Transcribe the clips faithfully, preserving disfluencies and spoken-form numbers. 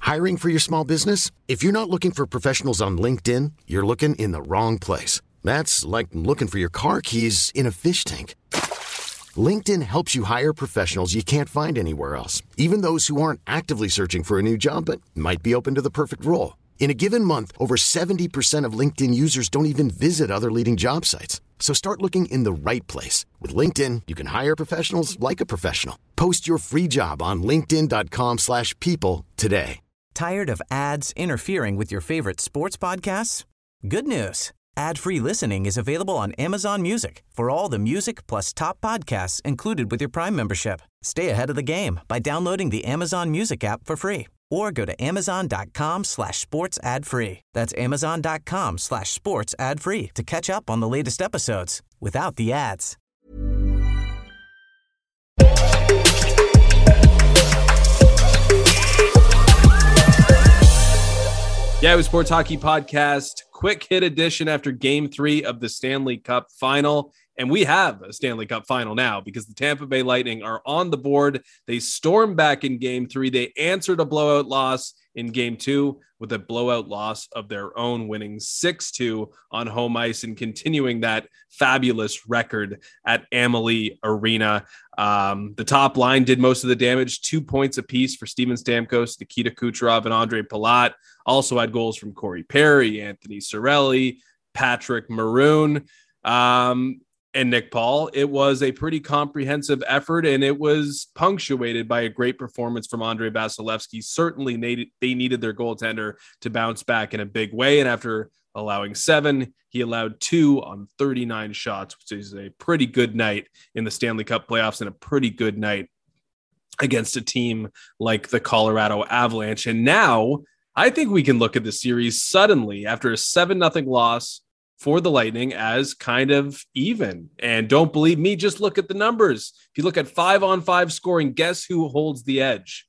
Hiring for your small business? If you're not looking for professionals on LinkedIn, you're looking in the wrong place. That's like looking for your car keys in a fish tank. LinkedIn helps you hire professionals you can't find anywhere else, even those who aren't actively searching for a new job but might be open to the perfect role. In a given month, over seventy percent of LinkedIn users don't even visit other leading job sites. So start looking in the right place. With LinkedIn, you can hire professionals like a professional. Post your free job on linkedin.com slash people today. Tired of ads interfering with your favorite sports podcasts? Good news. Ad-free listening is available on Amazon Music for all the music plus top podcasts included with your Prime membership. Stay ahead of the game by downloading the Amazon Music app for free or go to amazon.com slash sports ad free. That's amazon.com slash sports ad free to catch up on the latest episodes without the ads. Yahoo Sports Hockey Podcast, quick hit edition after game three of the Stanley Cup Final. And we have a Stanley Cup Final now because the Tampa Bay Lightning are on the board. They stormed back in game three. They answered a blowout loss in game two with a blowout loss of their own, winning six two on home ice and continuing that fabulous record at Amalie Arena. Um, the top line did most of the damage, two points apiece for Steven Stamkos, Nikita Kucherov, and Andre Palat. Also had goals from Corey Perry, Anthony Cirelli, Patrick Maroon, um, and Nick Paul. It was a pretty comprehensive effort, and it was punctuated by a great performance from Andre Vasilevsky. Certainly needed, they needed their goaltender to bounce back in a big way, and after allowing seven, he allowed two on thirty-nine shots, which is a pretty good night in the Stanley Cup playoffs and a pretty good night against a team like the Colorado Avalanche. And now I think we can look at the series suddenly after a seven nothing loss for the Lightning as kind of even. And don't believe me, just look at the numbers. If you look at five on five scoring, guess who holds the edge?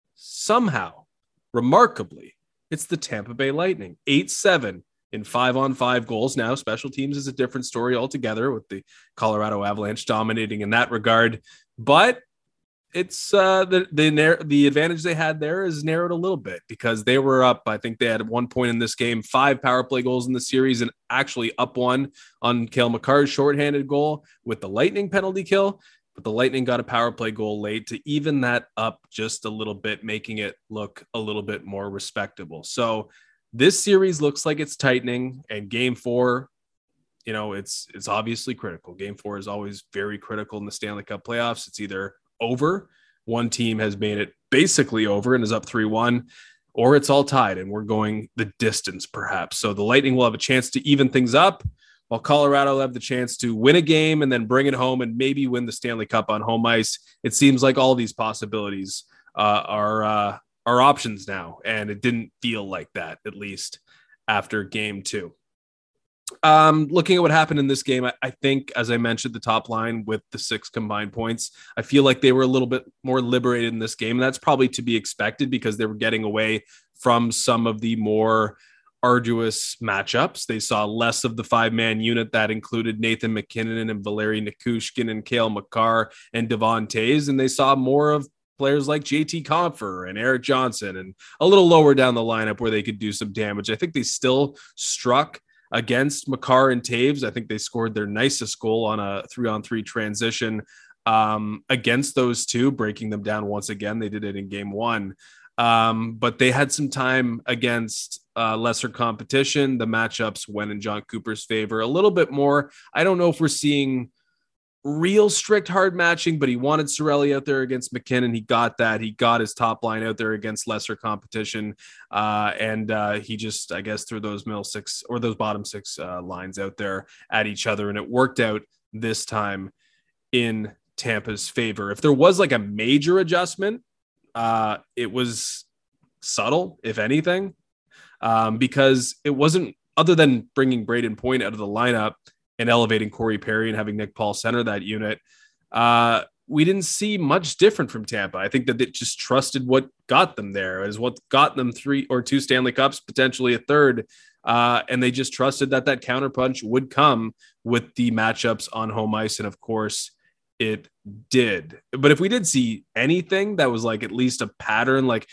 Somehow, remarkably, it's the Tampa Bay Lightning, eight seven in five on five goals. Now, special teams is a different story altogether with the Colorado Avalanche dominating in that regard. But it's uh, the the the advantage they had there is narrowed a little bit because they were up. I think they had at one point in this game five power play goals in the series and actually up one on Cale Makar's shorthanded goal with the Lightning penalty kill. But the Lightning got a power play goal late to even that up just a little bit, making it look a little bit more respectable. So this series looks like it's tightening, and game four, you know, it's it's obviously critical. Game four is always very critical in the Stanley Cup playoffs. It's either over, one team has made it basically over and is up three one, or it's all tied and we're going the distance perhaps. So the Lightning will have a chance to even things up, while Colorado will have the chance to win a game and then bring it home and maybe win the Stanley Cup on home ice. It seems like all these possibilities uh, are uh, are options now, and it didn't feel like that, at least after game two. Um, looking at what happened in this game, I, I think, as I mentioned, the top line with the six combined points, I feel like they were a little bit more liberated in this game. And that's probably to be expected because they were getting away from some of the more arduous matchups. They saw less of the five-man unit that included Nathan MacKinnon and Valeri Nichushkin and Cale Makar and Devon Toews, and they saw more of players like J T Compher and Eric Johnson and a little lower down the lineup where they could do some damage. I think they still struck against Makar and Toews. I think they scored their nicest goal on a three-on-three transition um, against those two, breaking them down once again. They did it in game one. Um, but they had some time against uh, lesser competition. The matchups went in John Cooper's favor a little bit more. I don't know if we're seeing real strict hard matching, but he wanted Cirelli out there against MacKinnon. He got that. He got his top line out there against lesser competition. Uh, and uh, he just, I guess, threw those middle six or those bottom six uh, lines out there at each other. And it worked out this time in Tampa's favor. If there was like a major adjustment, uh, it was subtle, if anything, um, because it wasn't, other than bringing Braden Point out of the lineup and elevating Corey Perry and having Nick Paul center that unit, uh, we didn't see much different from Tampa. I think that they just trusted what got them there, is what got them three or two Stanley Cups, potentially a third. Uh, and they just trusted that that counterpunch would come with the matchups on home ice. And of course it did. But if we did see anything that was like at least a pattern, like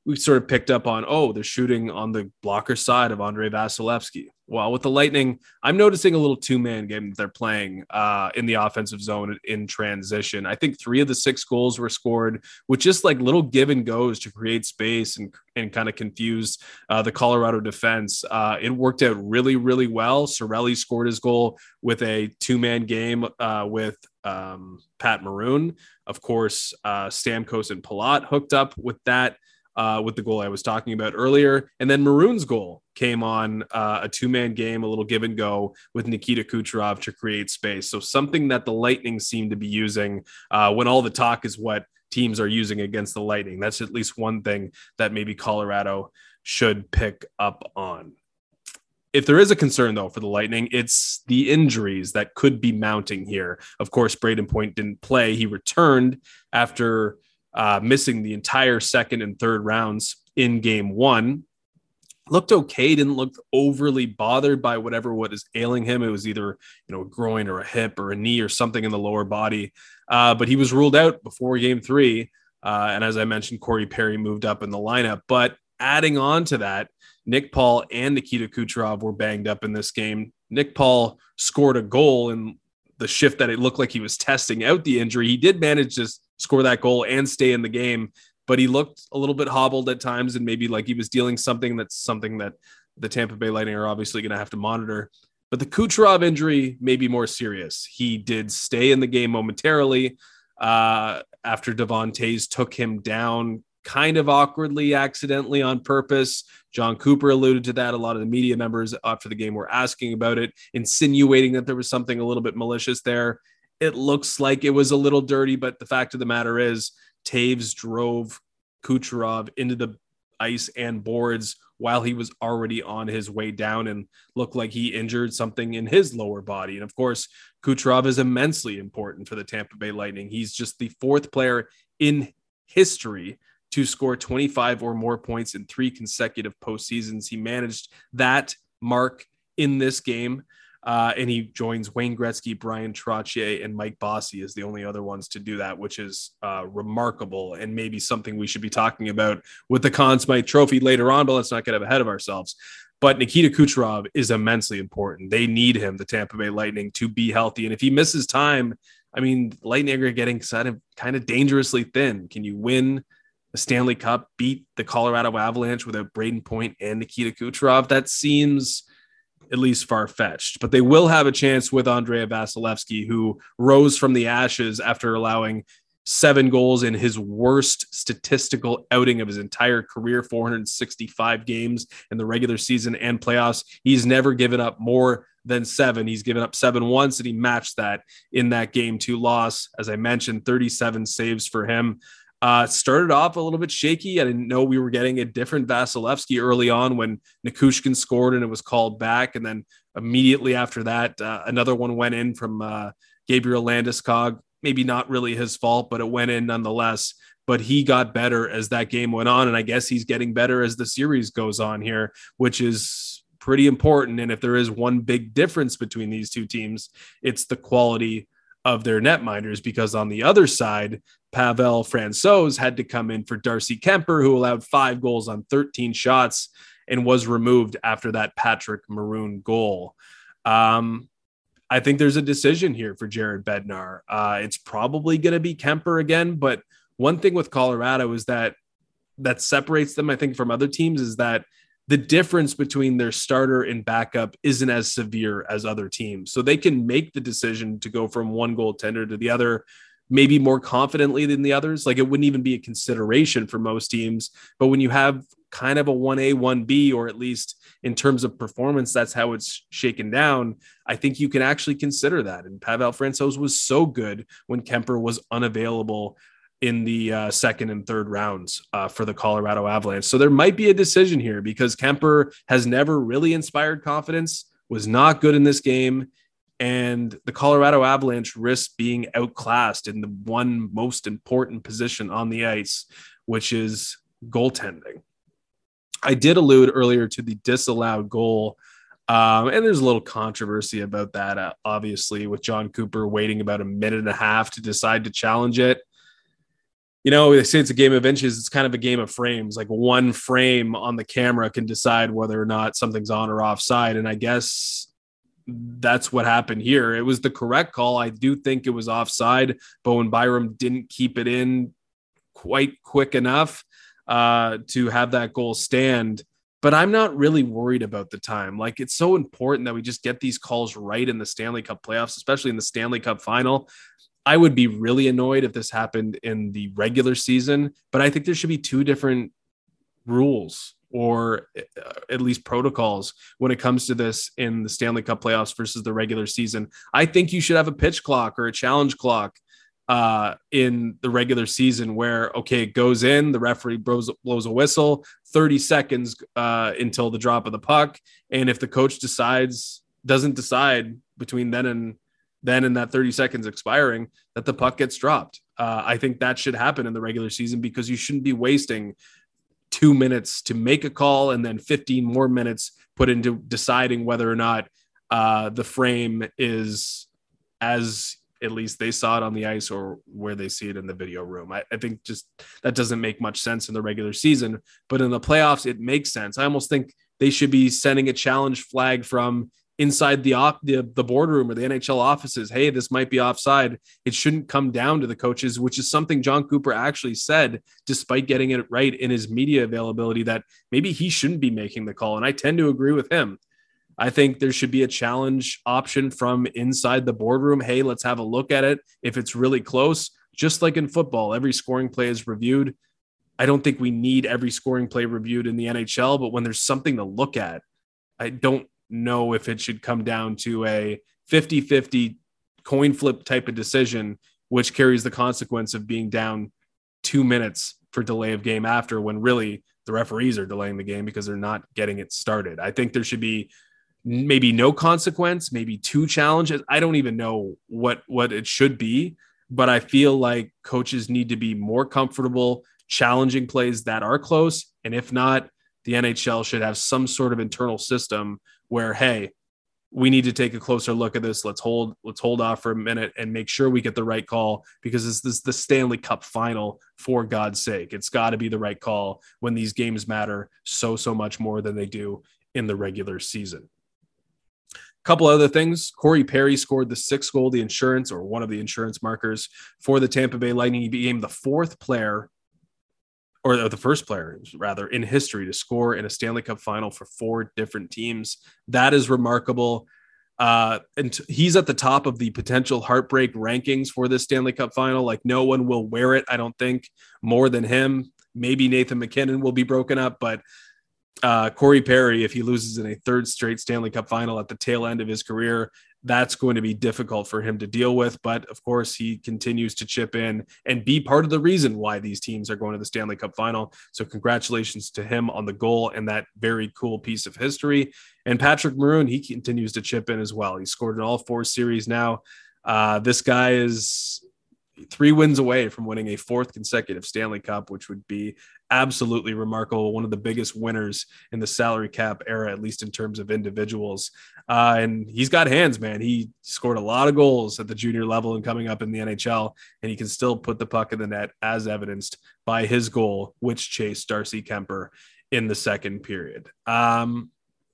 we sort of picked up on, oh, they're shooting on the blocker side of Andrei Vasilevsky. Well, with the Lightning, I'm noticing a little two-man game that they're playing uh, in the offensive zone in transition. I think three of the six goals were scored with just like little give and goes to create space and, and kind of confuse uh, the Colorado defense. Uh, it worked out really, really well. Cirelli scored his goal with a two-man game uh, with um, Pat Maroon. Of course, uh, Stamkos and Palat hooked up with that. Uh, with the goal I was talking about earlier. And then Maroon's goal came on uh, a two-man game, a little give and go with Nikita Kucherov to create space. So something that the Lightning seem to be using uh, when all the talk is what teams are using against the Lightning. That's at least one thing that maybe Colorado should pick up on. If there is a concern, though, for the Lightning, it's the injuries that could be mounting here. Of course, Braden Point didn't play. He returned after Uh, missing the entire second and third rounds in game one. Looked okay, didn't look overly bothered by whatever what is ailing him. It was either, you know, a groin or a hip or a knee or something in the lower body. Uh, but he was ruled out before game three. Uh, and as I mentioned, Corey Perry moved up in the lineup. But adding on to that, Nick Paul and Nikita Kucherov were banged up in this game. Nick Paul scored a goal in the shift that it looked like he was testing out the injury. He did manage to score that goal and stay in the game, but he looked a little bit hobbled at times and maybe like he was dealing something that's something that the Tampa Bay Lightning are obviously going to have to monitor. But the Kucherov injury may be more serious. He did stay in the game momentarily uh, after Devon Toews took him down kind of awkwardly, accidentally on purpose. John Cooper alluded to that. A lot of the media members after the game were asking about it, insinuating that there was something a little bit malicious there. It looks like it was a little dirty, but the fact of the matter is Toews drove Kucherov into the ice and boards while he was already on his way down and looked like he injured something in his lower body. And of course, Kucherov is immensely important for the Tampa Bay Lightning. He's just the fourth player in history to score twenty-five or more points in three consecutive postseasons. He managed that mark in this game. Uh, and he joins Wayne Gretzky, Brian Trottier, and Mike Bossy as the only other ones to do that, which is uh, remarkable and maybe something we should be talking about with the Conn Smythe Trophy later on, but let's not get ahead of ourselves. But Nikita Kucherov is immensely important. They need him, the Tampa Bay Lightning, to be healthy. And if he misses time, I mean, Lightning are getting kind of, kind of dangerously thin. Can you win the Stanley Cup, beat the Colorado Avalanche without Braden Point and Nikita Kucherov? That seems at least far-fetched, but they will have a chance with Andrei Vasilevsky, who rose from the ashes after allowing seven goals in his worst statistical outing of his entire career, four hundred sixty-five games in the regular season and playoffs. He's never given up more than seven. He's given up seven once, and he matched that in that game two loss. As I mentioned, thirty-seven saves for him. Uh, started off a little bit shaky. I didn't know we were getting a different Vasilevsky early on when Nichushkin scored and it was called back. And then immediately after that, uh, another one went in from uh, Gabriel Landeskog. Maybe not really his fault, but it went in nonetheless. But he got better as that game went on. And I guess he's getting better as the series goes on here, which is pretty important. And if there is one big difference between these two teams, it's the quality of their netminders, because on the other side, Pavel Francouz had to come in for Darcy Kemper, who allowed five goals on thirteen shots and was removed after that Patrick Maroon goal. Um, I think there's a decision here for Jared Bednar. Uh, it's probably going to be Kemper again, but one thing with Colorado is that that separates them, I think, from other teams is that the difference between their starter and backup isn't as severe as other teams. So they can make the decision to go from one goaltender to the other, maybe more confidently than the others. Like, it wouldn't even be a consideration for most teams. But when you have kind of a one A, one B, or at least in terms of performance, that's how it's shaken down, I think you can actually consider that. And Pavel Francouz was so good when Kemper was unavailable in the uh, second and third rounds uh, for the Colorado Avalanche. So there might be a decision here, because Kemper has never really inspired confidence, was not good in this game, and the Colorado Avalanche risk being outclassed in the one most important position on the ice, which is goaltending. I did allude earlier to the disallowed goal, um, and there's a little controversy about that, uh, obviously, with John Cooper waiting about a minute and a half to decide to challenge it. you know, they say it's a game of inches. It's kind of a game of frames. Like one frame on the camera can decide whether or not something's on or offside. And I guess that's what happened here. It was the correct call. I do think it was offside, but when Byram didn't keep it in quite quick enough uh, to have that goal stand. But I'm not really worried about the time. Like, it's so important that we just get these calls right in the Stanley Cup playoffs, especially in the Stanley Cup final. I would be really annoyed if this happened in the regular season, but I think there should be two different rules or at least protocols when it comes to this in the Stanley Cup playoffs versus the regular season. I think you should have a pitch clock or a challenge clock uh, in the regular season where, okay, it goes in, the referee blows, blows a whistle, thirty seconds uh, until the drop of the puck. And if the coach decides, doesn't decide between then and then and that thirty seconds expiring, that the puck gets dropped. Uh, I think that should happen in the regular season because you shouldn't be wasting two minutes to make a call and then fifteen more minutes put into deciding whether or not uh, the frame is as at least they saw it on the ice or where they see it in the video room. I, I think just that doesn't make much sense in the regular season, but in the playoffs, it makes sense. I almost think they should be sending a challenge flag from inside the, op- the the boardroom or the N H L offices. Hey, this might be offside. It shouldn't come down to the coaches, which is something John Cooper actually said, despite getting it right in his media availability, that maybe he shouldn't be making the call. And I tend to agree with him. I think there should be a challenge option from inside the boardroom. Hey, let's have a look at it. If it's really close, just like in football, every scoring play is reviewed. I don't think we need every scoring play reviewed in the N H L, but when there's something to look at, I don't know if it should come down to a fifty-fifty coin flip type of decision, which carries the consequence of being down two minutes for delay of game after, when really the referees are delaying the game because they're not getting it started. I think there should be maybe no consequence, maybe two challenges. I don't even know what, what it should be, but I feel like coaches need to be more comfortable challenging plays that are close. And if not, the N H L should have some sort of internal system where, hey, we need to take a closer look at this. Let's hold, let's hold off for a minute and make sure we get the right call, because this, this is the Stanley Cup final, for God's sake. It's got to be the right call when these games matter so, so much more than they do in the regular season. Couple other things. Corey Perry scored the sixth goal, the insurance or one of the insurance markers for the Tampa Bay Lightning. He became the fourth player, or the first player rather, in history to score in a Stanley Cup final for four different teams. That is remarkable. Uh, and t- he's at the top of the potential heartbreak rankings for this Stanley Cup final. Like, no one will wear it, I don't think, more than him. Maybe Nathan MacKinnon will be broken up, but Uh, Corey Perry, if he loses in a third straight Stanley Cup final at the tail end of his career, that's going to be difficult for him to deal with. But of course, he continues to chip in and be part of the reason why these teams are going to the Stanley Cup final. So congratulations to him on the goal and that very cool piece of history. And Patrick Maroon, he continues to chip in as well. He scored in all four series now. Uh, this guy is three wins away from winning a fourth consecutive Stanley Cup, which would be absolutely remarkable. One of the biggest winners in the salary cap era, at least in terms of individuals. Uh, and he's got hands, man. He scored a lot of goals at the junior level and coming up in the N H L, and he can still put the puck in the net, as evidenced by his goal, which chased Darcy Kemper in the second period. Um,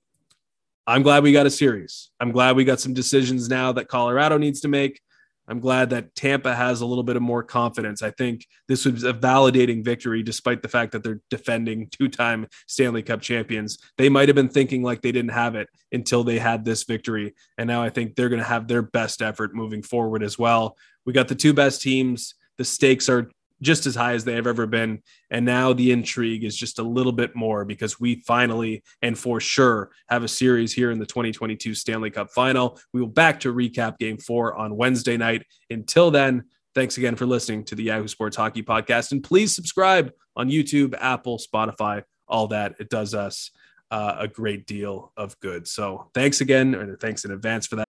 I'm glad we got a series. I'm glad we got some decisions now that Colorado needs to make. I'm glad that Tampa has a little bit of more confidence. I think this was a validating victory, despite the fact that they're defending two-time Stanley Cup champions. They might have been thinking like they didn't have it until they had this victory. And now I think they're going to have their best effort moving forward as well. We got the two best teams. The stakes are just as high as they have ever been. And now the intrigue is just a little bit more, because we finally and for sure have a series here in the twenty twenty-two Stanley Cup final. We will back to recap game four on Wednesday night. Until then, thanks again for listening to the Yahoo Sports Hockey Podcast. And please subscribe on YouTube, Apple, Spotify, all that. It does us uh, a great deal of good. So thanks again, or thanks in advance for that.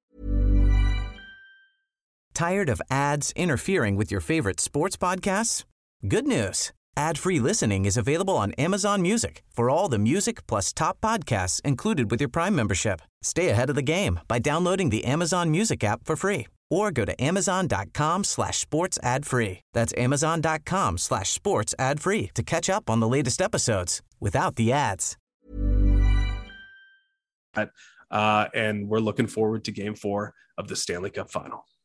Tired of ads interfering with your favorite sports podcasts? Good news. Ad-free listening is available on Amazon Music for all the music plus top podcasts included with your Prime membership. Stay ahead of the game by downloading the Amazon Music app for free or go to amazon.com slash sports ad free. That's amazon.com slash sports ad free to catch up on the latest episodes without the ads. Uh, and we're looking forward to game four of the Stanley Cup Final.